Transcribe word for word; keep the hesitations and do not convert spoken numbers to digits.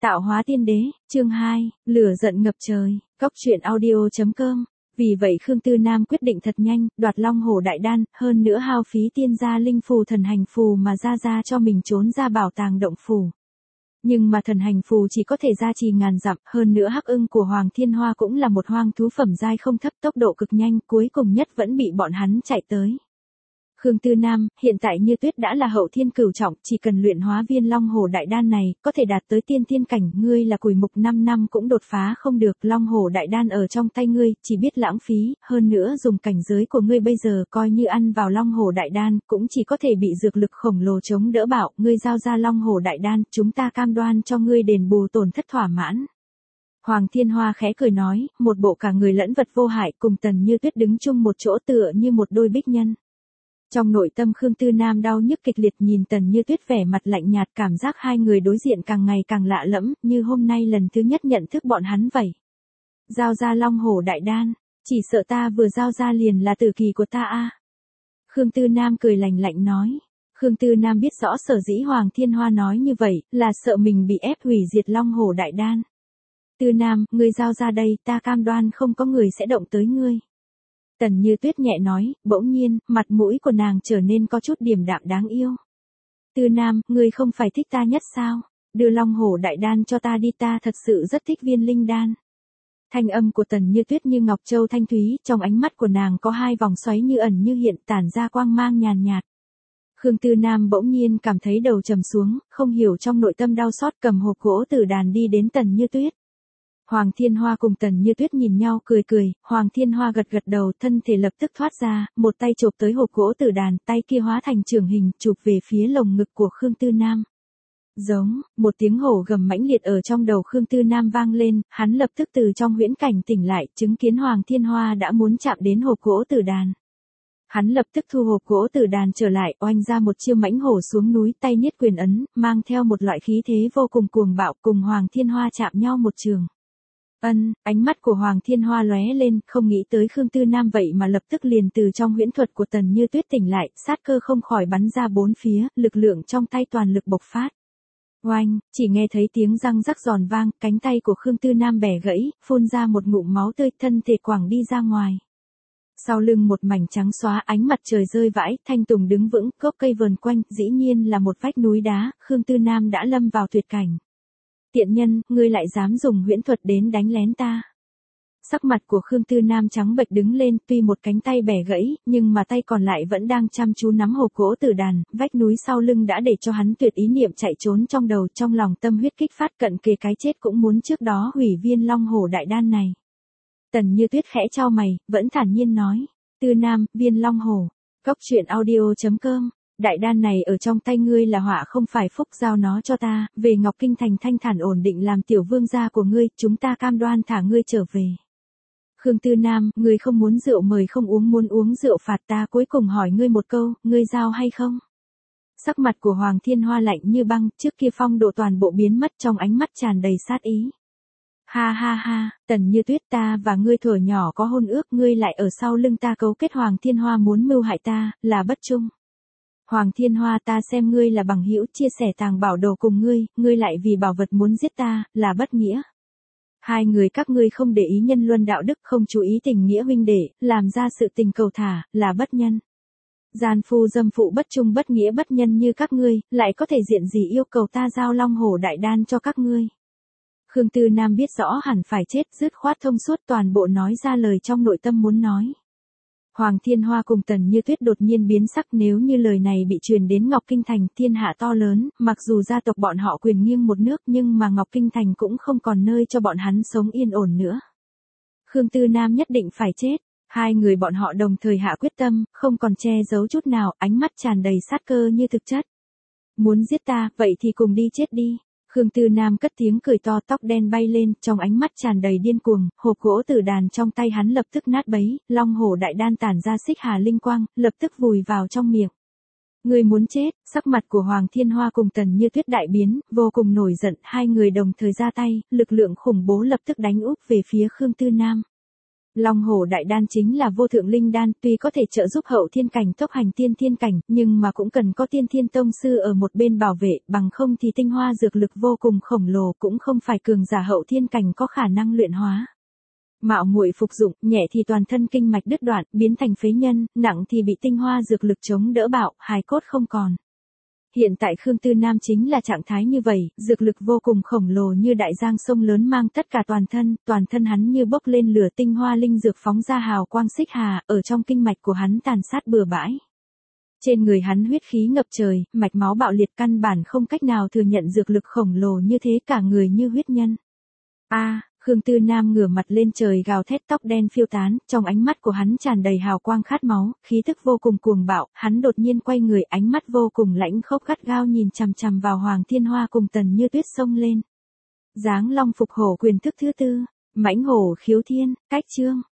Tạo hóa tiên đế, chương hai, lửa giận ngập trời, cóc truyện audio chấm com. Vì vậy Khương Tư Nam quyết định thật nhanh, đoạt Long Hổ Đại Đan, hơn nữa hao phí tiên gia linh phù thần hành phù mà ra ra cho mình trốn ra bảo tàng động phủ. Nhưng mà thần hành phù chỉ có thể gia trì ngàn dặm, hơn nữa hắc ưng của Hoàng Thiên Hoa cũng là một hoang thú phẩm giai không thấp, tốc độ cực nhanh, cuối cùng nhất vẫn bị bọn hắn chạy tới. Khương Tư Nam, hiện tại Như Tuyết đã là hậu thiên cửu trọng, chỉ cần luyện hóa viên Long Hổ Đại Đan này, có thể đạt tới tiên thiên cảnh, ngươi là Củi Mục năm năm cũng đột phá không được, Long Hổ Đại Đan ở trong tay ngươi, chỉ biết lãng phí, hơn nữa dùng cảnh giới của ngươi bây giờ coi như ăn vào Long Hổ Đại Đan, cũng chỉ có thể bị dược lực khổng lồ chống đỡ bạo, ngươi giao ra Long Hổ Đại Đan, chúng ta cam đoan cho ngươi đền bù tổn thất thỏa mãn. Hoàng Thiên Hoa khẽ cười nói, một bộ cả người lẫn vật vô hại, cùng Tần Như Tuyết đứng chung một chỗ tựa như một đôi bích nhân. Trong nội tâm Khương Tư Nam đau nhức kịch liệt nhìn Tần Như Tuyết vẻ mặt lạnh nhạt, cảm giác hai người đối diện càng ngày càng lạ lẫm, như hôm nay lần thứ nhất nhận thức bọn hắn vậy. Giao ra Long Hổ Đại Đan, chỉ sợ ta vừa giao ra liền là tử kỳ của ta a. Khương Tư Nam cười lạnh lạnh nói. Khương Tư Nam biết rõ sở dĩ Hoàng Thiên Hoa nói như vậy, là sợ mình bị ép hủy diệt Long Hổ Đại Đan. Tư Nam, ngươi giao ra đây, ta cam đoan không có người sẽ động tới ngươi. Tần Như Tuyết nhẹ nói, bỗng nhiên, mặt mũi của nàng trở nên có chút điềm đạm đáng yêu. Tư Nam, ngươi không phải thích ta nhất sao? Đưa Long Hổ Đại Đan cho ta đi, ta thật sự rất thích viên linh đan. Thanh âm của Tần Như Tuyết như ngọc châu thanh thúy, trong ánh mắt của nàng có hai vòng xoáy như ẩn như hiện, tản ra quang mang nhàn nhạt. Khương Tư Nam bỗng nhiên cảm thấy đầu trầm xuống, không hiểu trong nội tâm đau xót, cầm hộp gỗ tử đàn đi đến Tần Như Tuyết. Hoàng Thiên Hoa cùng Tần Như Tuyết nhìn nhau cười cười, Hoàng Thiên Hoa gật gật đầu, thân thể lập tức thoát ra, một tay chộp tới hộp gỗ tử đàn, tay kia hóa thành trường hình, chụp về phía lồng ngực của Khương Tư Nam. Giống, một tiếng hổ gầm mãnh liệt ở trong đầu Khương Tư Nam vang lên, hắn lập tức từ trong huyễn cảnh tỉnh lại, chứng kiến Hoàng Thiên Hoa đã muốn chạm đến hộp gỗ tử đàn. Hắn lập tức thu hộp gỗ tử đàn trở lại, oanh ra một chiêu mãnh hổ xuống núi, tay niết quyền ấn, mang theo một loại khí thế vô cùng cuồng bạo, cùng Hoàng Thiên Hoa chạm nhau một trường. Ân, ánh mắt của Hoàng Thiên Hoa lóe lên, không nghĩ tới Khương Tư Nam vậy mà lập tức liền từ trong huyễn thuật của Tần Như Tuyết tỉnh lại, sát cơ không khỏi bắn ra bốn phía, lực lượng trong tay toàn lực bộc phát. Oanh, chỉ nghe thấy tiếng răng rắc giòn vang, cánh tay của Khương Tư Nam bẻ gãy, phun ra một ngụm máu tươi, thân thể quẳng đi ra ngoài. Sau lưng một mảnh trắng xóa, ánh mặt trời rơi vãi, thanh tùng đứng vững, gốc cây vờn quanh, dĩ nhiên là một vách núi đá, Khương Tư Nam đã lâm vào tuyệt cảnh. Tiện nhân, ngươi lại dám dùng huyễn thuật đến đánh lén ta. Sắc mặt của Khương Tư Nam trắng bệch đứng lên, tuy một cánh tay bẻ gãy, nhưng mà tay còn lại vẫn đang chăm chú nắm hộp gỗ tử đàn, vách núi sau lưng đã để cho hắn tuyệt ý niệm chạy trốn trong đầu, trong lòng tâm huyết kích phát, cận kề cái chết cũng muốn trước đó hủy viên Long Hổ Đại Đan này. Tần Như Tuyết khẽ chau mày, vẫn thản nhiên nói, Tư Nam, viên Long Hổ, cóc truyện audio chấm com. Đại đan này ở trong tay ngươi là họa không phải phúc, giao nó cho ta, về Ngọc Kinh Thành thanh thản ổn định làm tiểu vương gia của ngươi, chúng ta cam đoan thả ngươi trở về. Khương Tư Nam, ngươi không muốn rượu mời không uống, muốn uống rượu phạt, ta cuối cùng hỏi ngươi một câu, ngươi giao hay không? Sắc mặt của Hoàng Thiên Hoa lạnh như băng, trước kia phong độ toàn bộ biến mất, trong ánh mắt tràn đầy sát ý. Ha ha ha, Tần Như Tuyết, ta và ngươi thuở nhỏ có hôn ước, ngươi lại ở sau lưng ta cấu kết, Hoàng Thiên Hoa muốn mưu hại ta, là bất trung. Hoàng Thiên Hoa, ta xem ngươi là bằng hữu, chia sẻ tàng bảo đồ cùng ngươi, ngươi lại vì bảo vật muốn giết ta, là bất nghĩa. Hai người các ngươi không để ý nhân luân đạo đức, không chú ý tình nghĩa huynh đệ, làm ra sự tình cầu thả, là bất nhân. Gian phu dâm phụ bất trung bất nghĩa bất nhân như các ngươi, lại có thể diện gì yêu cầu ta giao Long Hổ Đại Đan cho các ngươi. Khương Tư Nam biết rõ hẳn phải chết, dứt khoát thông suốt toàn bộ nói ra lời trong nội tâm muốn nói. Hoàng Thiên Hoa cùng Tần Như Tuyết đột nhiên biến sắc, nếu như lời này bị truyền đến Ngọc Kinh Thành, thiên hạ to lớn, mặc dù gia tộc bọn họ quyền nghiêng một nước nhưng mà Ngọc Kinh Thành cũng không còn nơi cho bọn hắn sống yên ổn nữa. Khương Tư Nam nhất định phải chết, hai người bọn họ đồng thời hạ quyết tâm, không còn che giấu chút nào, ánh mắt tràn đầy sát cơ như thực chất. Muốn giết ta, vậy thì cùng đi chết đi. Khương Tư Nam cất tiếng cười to, tóc đen bay lên, trong ánh mắt tràn đầy điên cuồng, hộp gỗ tử đàn trong tay hắn lập tức nát bấy, Long Hổ Đại Đan tản ra xích hà linh quang, lập tức vùi vào trong miệng. Người muốn chết, sắc mặt của Hoàng Thiên Hoa cùng Tần Như Tuyết đại biến, vô cùng nổi giận, hai người đồng thời ra tay, lực lượng khủng bố lập tức đánh úp về phía Khương Tư Nam. Long hổ đại đan chính là vô thượng linh đan, tuy có thể trợ giúp hậu thiên cảnh tốc hành tiên thiên cảnh, nhưng mà cũng cần có tiên thiên tông sư ở một bên bảo vệ, bằng không thì tinh hoa dược lực vô cùng khổng lồ, cũng không phải cường giả hậu thiên cảnh có khả năng luyện hóa. Mạo muội phục dụng, nhẹ thì toàn thân kinh mạch đứt đoạn, biến thành phế nhân, nặng thì bị tinh hoa dược lực chống đỡ bạo, hài cốt không còn. Hiện tại Khương Tư Nam chính là trạng thái như vậy, dược lực vô cùng khổng lồ như đại giang sông lớn mang tất cả toàn thân, toàn thân hắn như bốc lên lửa, tinh hoa linh dược phóng ra hào quang xích hà, ở trong kinh mạch của hắn tàn sát bừa bãi. Trên người hắn huyết khí ngập trời, mạch máu bạo liệt, căn bản không cách nào thừa nhận dược lực khổng lồ như thế, cả người như huyết nhân. A, Khương Tư Nam ngửa mặt lên trời gào thét, tóc đen phiêu tán, trong ánh mắt của hắn tràn đầy hào quang khát máu, khí thức vô cùng cuồng bạo, hắn đột nhiên quay người, ánh mắt vô cùng lãnh khốc gắt gao nhìn chằm chằm vào Hoàng Thiên Hoa cùng Tần Như Tuyết xông lên. Giáng Long Phục Hổ quyền thức thứ tư, Mãnh Hổ Khiếu Thiên, cách chương.